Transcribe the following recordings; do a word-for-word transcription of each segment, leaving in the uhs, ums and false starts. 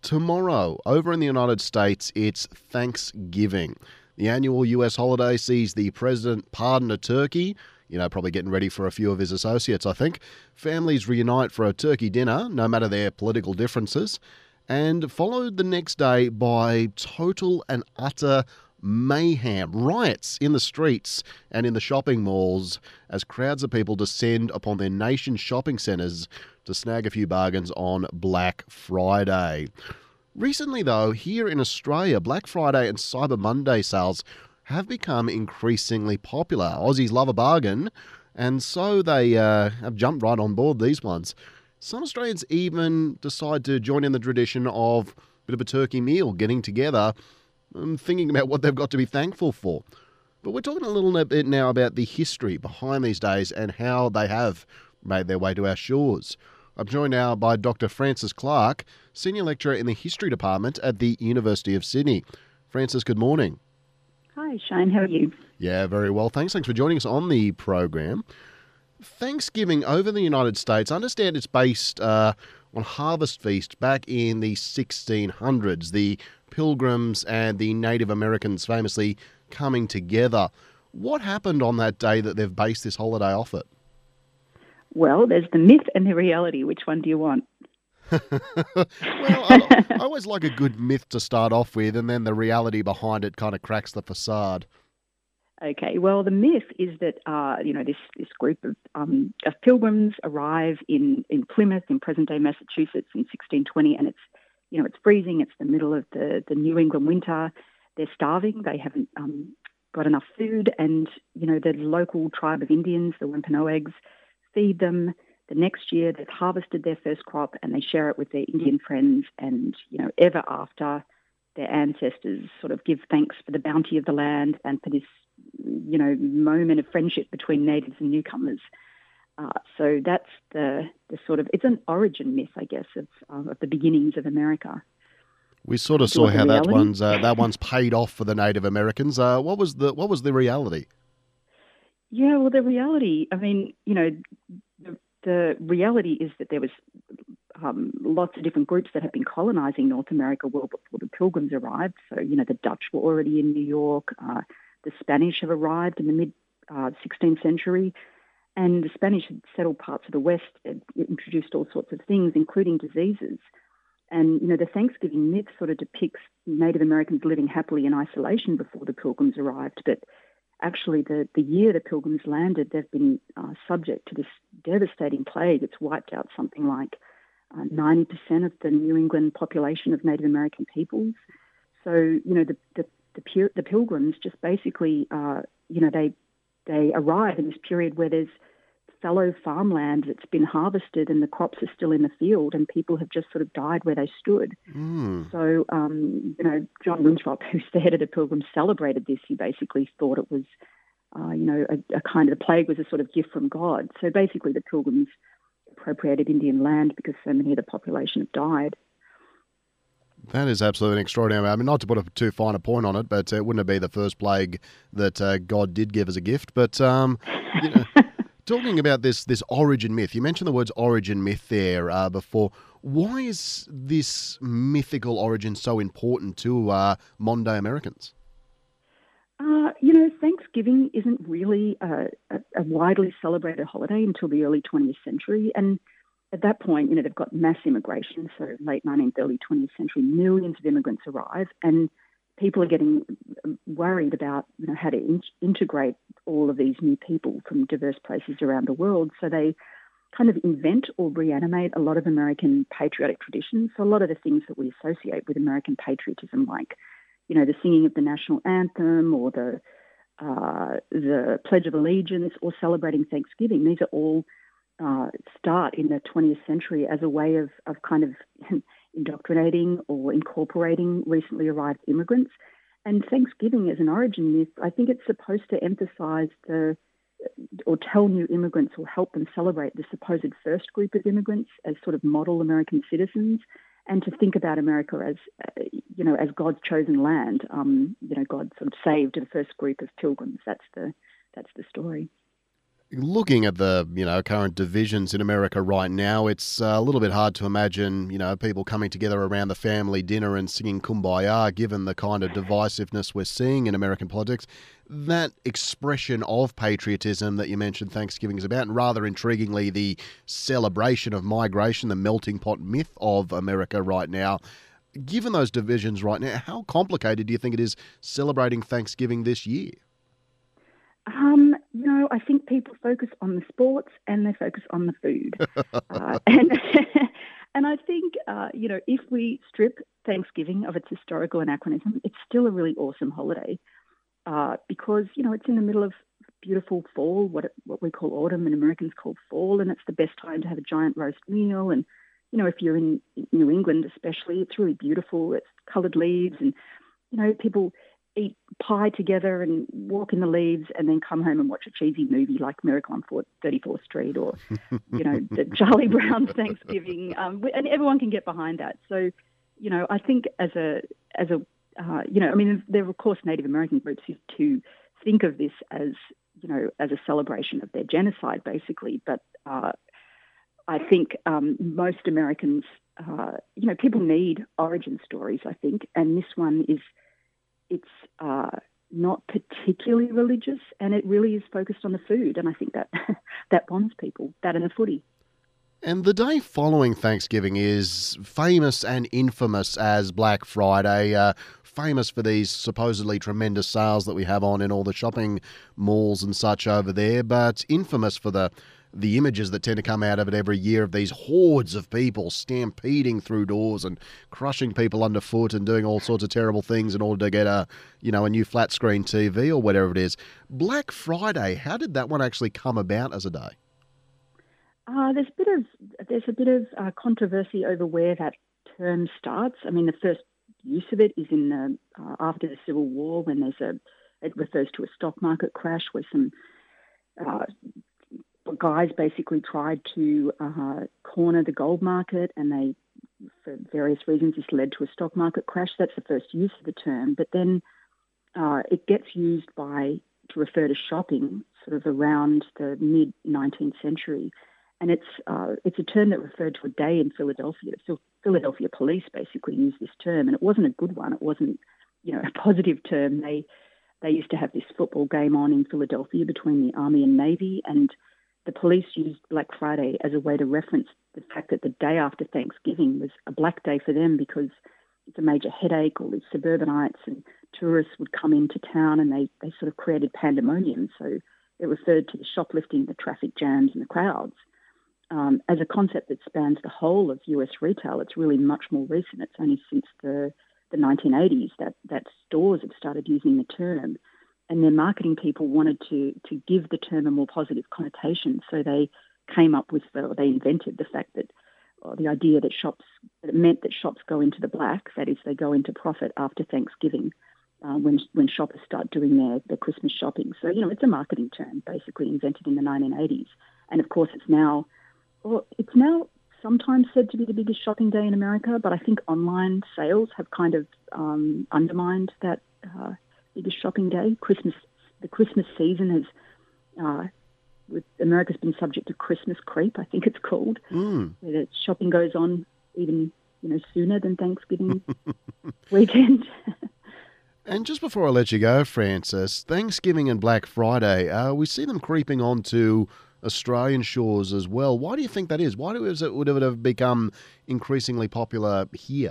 Tomorrow, over in the United States, it's Thanksgiving. The annual U S holiday sees the president pardon a turkey, you know, probably getting ready for a few of his associates, I think. Families reunite for a turkey dinner, no matter their political differences, and followed the next day by total and utter mayhem, riots in the streets and in the shopping malls as crowds of people descend upon their nation's shopping centres to snag a few bargains on Black Friday. Recently, though, here in Australia, Black Friday and Cyber Monday sales have become increasingly popular. Aussies love a bargain, and so they uh, have jumped right on board these ones. Some Australians even decide to join in the tradition of a bit of a turkey meal, getting together and thinking about what they've got to be thankful for. But we're talking a little bit now about the history behind these days and how they have made their way to our shores. I'm joined now by Doctor Frances Clarke, Senior Lecturer in the History Department at the University of Sydney. Frances, good morning. Hi, Shane. How are you? Yeah, very well. Thanks. Thanks for joining us on the program. Thanksgiving over in the United States, I understand it's based uh, on Harvest Feast back in the sixteen hundreds, the Pilgrims and the Native Americans famously coming together. What happened on that day that they've based this holiday off it? Well, there's the myth and the reality. Which one do you want? well, I, I always like a good myth to start off with, and then the reality behind it kind of cracks the facade. Okay, well, the myth is that uh, you know this this group of um, of pilgrims arrive in, in Plymouth, in present-day Massachusetts, in sixteen twenty, and it's you know it's freezing. It's the middle of the, the New England winter. They're starving. They haven't um, got enough food, and you know the local tribe of Indians, the Wampanoags, feed them. The next year, they've harvested their first crop, and they share it with their Indian friends. And you know, ever after, their ancestors sort of give thanks for the bounty of the land and for this, you know, moment of friendship between natives and newcomers. Uh, so that's the the sort of it's an origin myth, I guess, of, uh, of the beginnings of America. We sort of Do you saw want the how that reality? one's uh, that one's paid off for the Native Americans. Uh, what was the what was the reality? Yeah, well, the reality, I mean, you know, the, the reality is that there was um, lots of different groups that had been colonizing North America well before the Pilgrims arrived. So, you know, the Dutch were already in New York. Uh, the Spanish have arrived in the mid-sixteenth century. And the Spanish had settled parts of the West, had introduced all sorts of things, including diseases. And, you know, the Thanksgiving myth sort of depicts Native Americans living happily in isolation before the Pilgrims arrived. But actually, the, the year the Pilgrims landed, they've been uh, subject to this devastating plague. It's wiped out something like uh, ninety percent of the New England population of Native American peoples. So, you know, the the, the, pur- the Pilgrims just basically, uh, you know, they they arrive in this period where there's fallow farmland that's been harvested and the crops are still in the field and people have just sort of died where they stood. Mm. So, um, you know, John Winthrop, who's the head of the Pilgrims, celebrated this. He basically thought it was, uh, you know, a, a kind of, the plague was a sort of gift from God. So basically the Pilgrims appropriated Indian land because so many of the population have died. That is absolutely extraordinary. I mean, not to put a too fine a point on it, but it wouldn't be the first plague that uh, God did give as a gift. But, um, you know, talking about this this origin myth, you mentioned the words origin myth there uh, before. Why is this mythical origin so important to uh, modern day Americans? Uh, you know, Thanksgiving isn't really a, a, a widely celebrated holiday until the early twentieth century. And at that point, you know, they've got mass immigration. So late nineteenth, early twentieth century, millions of immigrants arrive. And people are getting worried about, you know, how to in- integrate all of these new people from diverse places around the world. So they kind of invent or reanimate a lot of American patriotic traditions. So a lot of the things that we associate with American patriotism, like, you know, the singing of the national anthem or the uh, the Pledge of Allegiance or celebrating Thanksgiving, these are all uh, start in the twentieth century as a way of, of kind of indoctrinating or incorporating recently arrived immigrants. And Thanksgiving as an origin myth, I think it's supposed to emphasize the or tell new immigrants or help them celebrate the supposed first group of immigrants as sort of model American citizens, and to think about America as, uh, you know, as God's chosen land. Um, you know, God sort of saved the first group of pilgrims. That's the that's the story. Looking at the, you know, current divisions in America right now, it's uh, a little bit hard to imagine, you know, people coming together around the family dinner and singing Kumbaya, given the kind of divisiveness we're seeing in American politics. That expression of patriotism that you mentioned Thanksgiving is about, and rather intriguingly, the celebration of migration, the melting pot myth of America right now. Given those divisions right now, how complicated do you think it is celebrating Thanksgiving this year? Um, you know, I think people focus on the sports and they focus on the food. uh, and and I think, uh, you know, if we strip Thanksgiving of its historical anachronism, it's still a really awesome holiday uh, because, you know, it's in the middle of beautiful fall, what it, what we call autumn and Americans call fall, and it's the best time to have a giant roast meal. And, you know, if you're in New England especially, it's really beautiful. It's coloured leaves and, you know, people eat pie together and walk in the leaves and then come home and watch a cheesy movie like Miracle on thirty-fourth Street or, you know, the Charlie Brown's Thanksgiving. Um, and everyone can get behind that. So, you know, I think as a, as a, uh, you know, I mean, there are, of course, Native American groups who to think of this as, you know, as a celebration of their genocide, basically. But uh, I think um, most Americans, uh, you know, people need origin stories, I think. And this one is, it's uh, not particularly religious, and it really is focused on the food. And I think that that bonds people, that and the footy. And the day following Thanksgiving is famous and infamous as Black Friday, uh, famous for these supposedly tremendous sales that we have on in all the shopping malls and such over there, but infamous for the the images that tend to come out of it every year of these hordes of people stampeding through doors and crushing people underfoot and doing all sorts of terrible things in order to get a, you know, a new flat screen T V or whatever it is. Black Friday, how did that one actually come about as a day? Uh, there's a bit of there's a bit of uh, controversy over where that term starts. I mean, the first use of it is in the, uh, after the Civil War, when there's a it refers to a stock market crash where some uh, guys basically tried to uh, corner the gold market, and they, for various reasons, this led to a stock market crash. That's the first use of the term. But then uh, it gets used by to refer to shopping sort of around the mid nineteenth century. And it's uh, it's a term that referred to a day in Philadelphia. So Philadelphia police basically used this term, and it wasn't a good one. It wasn't, you know, a positive term. They they used to have this football game on in Philadelphia between the Army and Navy, and the police used Black Friday as a way to reference the fact that the day after Thanksgiving was a black day for them because it's a major headache. All these suburbanites and tourists would come into town, and they, they sort of created pandemonium. So it referred to the shoplifting, the traffic jams, and the crowds. Um, as a concept that spans the whole of U S retail, it's really much more recent. It's only since the, the nineteen eighties that, that stores have started using the term. And their marketing people wanted to to give the term a more positive connotation. So they came up with, or they invented the fact that, or the idea that shops, that it meant that shops go into the black, that is, they go into profit after Thanksgiving, uh, when when shoppers start doing their, their Christmas shopping. So, you know, it's a marketing term basically invented in the nineteen eighties. And of course, it's now, well, it's now sometimes said to be the biggest shopping day in America, but I think online sales have kind of um, undermined that uh, biggest shopping day. Christmas, the Christmas season has, uh, with America's been subject to Christmas creep, I think it's called, mm. where the shopping goes on even, you know, sooner than Thanksgiving weekend. And just before I let you go, Frances, Thanksgiving and Black Friday, uh, we see them creeping onto Australian shores as well. Why do you think that is? Why do, is it, would it have become increasingly popular here?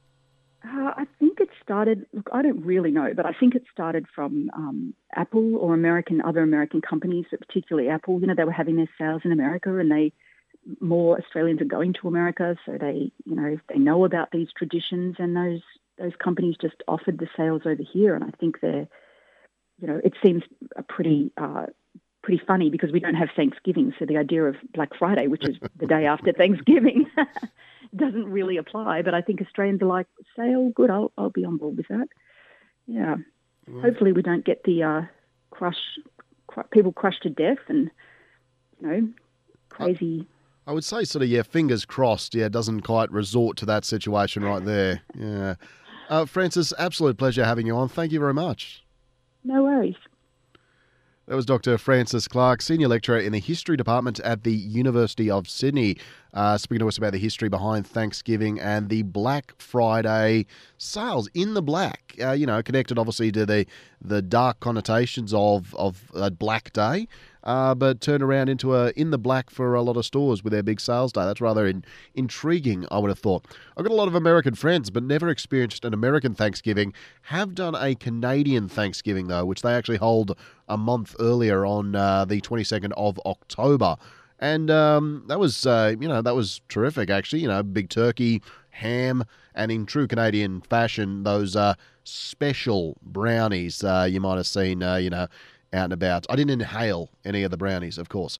Uh, I think it started, look, I don't really know, but I think it started from um, Apple or American, other American companies, but particularly Apple. You know, they were having their sales in America, and they, more Australians are going to America, so they, you know, they know about these traditions, and those those companies just offered the sales over here. And I think they're, you know, it seems a pretty, uh, pretty funny because we don't have Thanksgiving. So the idea of Black Friday, which is the day after Thanksgiving, doesn't really apply. But I think Australians are like, sale, good, I'll, I'll be on board with that. Yeah. Well, hopefully we don't get the uh, crush, cr- people crushed to death and, you know, crazy. I, I would say sort of, yeah, fingers crossed, yeah, doesn't quite resort to that situation right there. Yeah. Uh, Frances, absolute pleasure having you on. Thank you very much. No worries. That was Doctor Francis Clark, Senior Lecturer in the History Department at the University of Sydney, uh, speaking to us about the history behind Thanksgiving and the Black Friday sales in the black. Uh, you know, connected obviously to the the dark connotations of of a Black Day, uh, but turned around into a in the black for a lot of stores with their big sales day. That's rather in, intriguing, I would have thought. I've got a lot of American friends, but never experienced an American Thanksgiving. Have done a Canadian Thanksgiving though, which they actually hold a month earlier on uh, the twenty-second of October. And um, that was, uh, you know, that was terrific, actually. You know, big turkey, ham, and in true Canadian fashion, those uh, special brownies uh, you might have seen, uh, you know, out and about. I didn't inhale any of the brownies, of course.